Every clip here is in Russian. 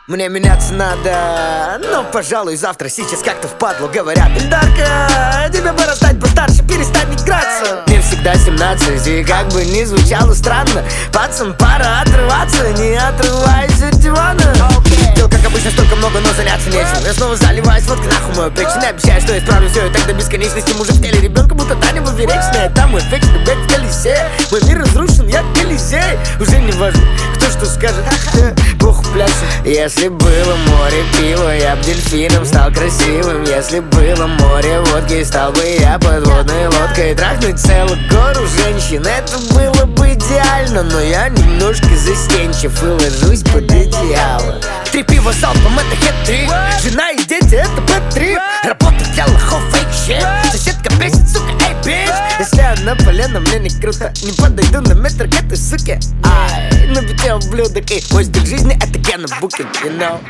Мне меняться надо, но, пожалуй, завтра, сейчас как-то впадлу. Говорят: Эльдарка, тебе пора стать постарше, перестань играться. Мне всегда 17, и как бы ни звучало странно, пацан, пора отрываться, не отрываясь от дивана. Дел, как обычно, столько много, но заняться нечем. Я снова заливаюсь водкой нахуй мою печень. Обещаю, что исправлю все и так до бесконечности. Мужик в теле ребенка, будто Таня поперечная. Там мой фейк, блядь, в колесе. Мой мир разрушен, я Колизей. Уже не важно, кто что скажет, Бог пляшет. Если было море пива, я б дельфином стал красивым. Если было море водки, стал бы я подводной лодкой. Трахнуть целую гору женщин, это было бы идеально. Но я немножко застенчив и ложусь под одеяло. 3 пива залпом, это хет-трик. Жена и дети, это бэт-трип. Работа для лохов, фейк-щит. Соседка бесит, сука, эй, бич. Если она полена, мне не круто. Не подойду на метр к этой суке. Ай, на бите ублюдок. И мой стиль жизни, это Гена Букин, you know.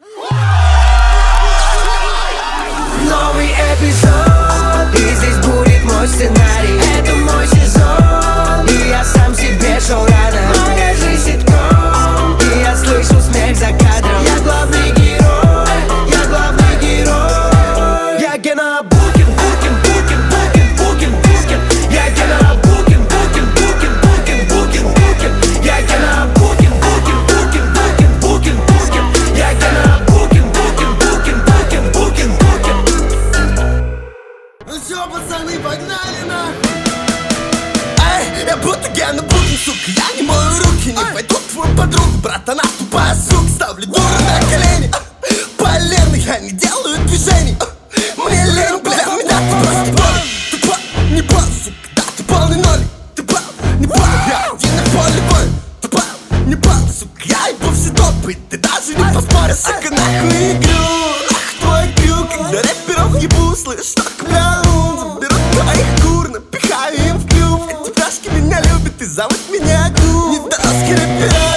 Новый эпизод, и здесь будет мой сценарий. Это мой сезон, и я сам себе шоураннер. Покажи ситком, и я слышу смех за кадром. Я главный герой, я главный герой. Я Гена Букин, Букин, Букин, Букин, Букин, Букин. Я Гена Букин, Букин, Букин, Букин, Букин, Букин. Я Гена Букин, Букин, Букин, Букин, Букин, Букин. Я Гена Букин, Букин, Букин, Букин, Букин, Букин. Ну все, пацаны, погнали на. Эй, я будто Гена Букин, сука. Я не мою руки, не пойду твой подруг. Брат, она тупая, сука. Ставлю дуру на колени. Полено, я не делаю движений. Мне лень, бля, меня ты просто болен. Ты пал, не пал, сука, да, ты полный ноль. Ты пал, не пал, я один на поле бой. Ты пал, не пал, сука, я ебу все топы. Ты даже не поспоришь, сука, нахуй игру. Ах, твой крюк, когда рэперов ебу, слышь, так, бля, заберу твоих кур, напихаю им в клюв. Эти пляшки меня любят и зовут меня Гу. Не дорослый рэпер.